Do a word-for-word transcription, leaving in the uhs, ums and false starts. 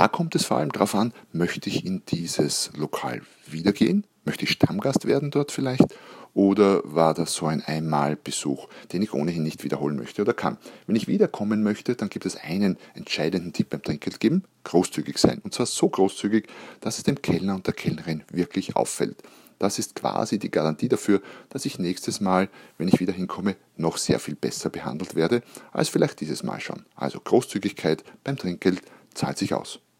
Da kommt es vor allem darauf an, möchte ich in dieses Lokal wieder gehen? Möchte ich Stammgast werden dort vielleicht? Oder war das so ein Einmalbesuch, den ich ohnehin nicht wiederholen möchte oder kann? Wenn ich wiederkommen möchte, dann gibt es einen entscheidenden Tipp beim Trinkgeld geben: großzügig sein. Und zwar so großzügig, dass es dem Kellner und der Kellnerin wirklich auffällt. Das ist quasi die Garantie dafür, dass ich nächstes Mal, wenn ich wieder hinkomme, noch sehr viel besser behandelt werde, als vielleicht dieses Mal schon. Also Großzügigkeit beim Trinkgeld zahlt sich aus.